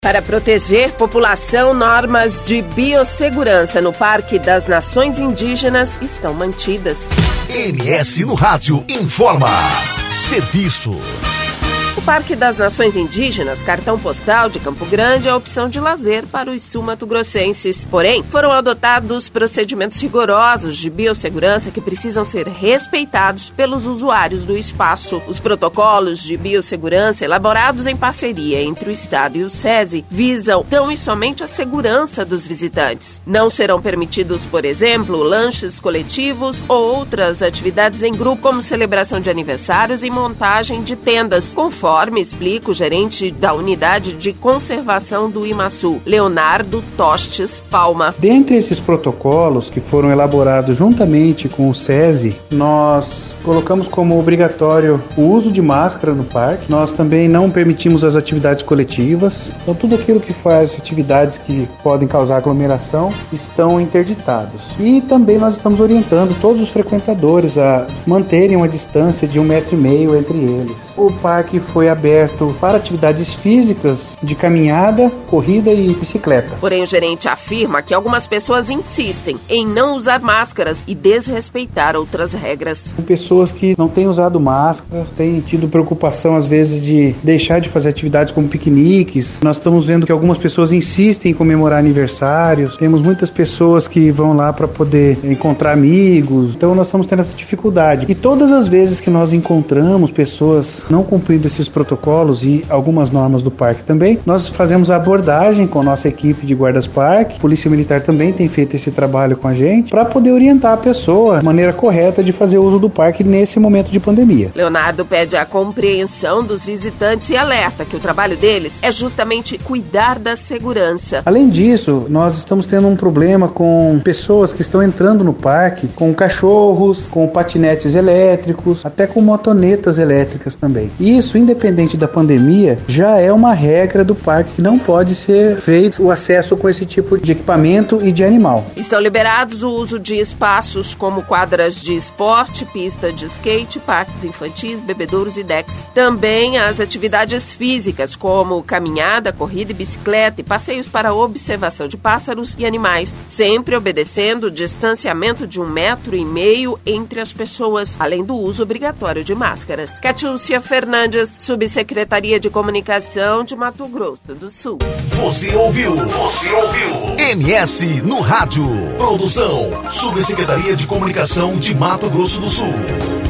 Para proteger população, normas de biossegurança no Parque das Nações Indígenas estão mantidas. MS no Rádio informa. Serviço. O Parque das Nações Indígenas, cartão postal de Campo Grande, é a opção de lazer para os sul-mato-grossenses. Porém, foram adotados procedimentos rigorosos de biossegurança que precisam ser respeitados pelos usuários do espaço. Os protocolos de biossegurança, elaborados em parceria entre o Estado e o SESI, visam tão e somente a segurança dos visitantes. Não serão permitidos, por exemplo, lanches coletivos ou outras atividades em grupo, como celebração de aniversários e montagem de tendas, conforme explica o gerente da Unidade de Conservação do Imaçu, Leonardo Tostes Palma. Dentre esses protocolos que foram elaborados juntamente com o SESI, nós colocamos como obrigatório o uso de máscara no parque. Nós também não permitimos as atividades coletivas. Então, tudo aquilo que faz atividades que podem causar aglomeração estão interditados. E também nós estamos orientando todos os frequentadores a manterem uma distância de 1,5 metro entre eles. O parque foi aberto para atividades físicas de caminhada, corrida e bicicleta. Porém, o gerente afirma que algumas pessoas insistem em não usar máscaras e desrespeitar outras regras. Pessoas que não têm usado máscara, têm tido preocupação às vezes de deixar de fazer atividades como piqueniques. Nós estamos vendo que algumas pessoas insistem em comemorar aniversários. Temos muitas pessoas que vão lá para poder encontrar amigos. Então nós estamos tendo essa dificuldade. E todas as vezes que nós encontramos pessoas não cumprindo esses protocolos e algumas normas do parque também, nós fazemos a abordagem com a nossa equipe de guardas-parque. A Polícia Militar também tem feito esse trabalho com a gente para poder orientar a pessoa a maneira correta de fazer uso do parque nesse momento de pandemia. Leonardo pede a compreensão dos visitantes e alerta que o trabalho deles é justamente cuidar da segurança. Além disso, nós estamos tendo um problema com pessoas que estão entrando no parque com cachorros, com patinetes elétricos, até com motonetas elétricas também. Isso, independente da pandemia, já é uma regra do parque que não pode ser feito o acesso com esse tipo de equipamento e de animal. Estão liberados o uso de espaços como quadras de esporte, pista de skate, parques infantis, bebedouros e decks. Também as atividades físicas, como caminhada, corrida e bicicleta e passeios para observação de pássaros e animais, sempre obedecendo o distanciamento de 1,5 metro entre as pessoas, além do uso obrigatório de máscaras. Catiúcia Fernandes, Subsecretaria de Comunicação de Mato Grosso do Sul. Você ouviu? MS no Rádio. Produção, Subsecretaria de Comunicação de Mato Grosso do Sul.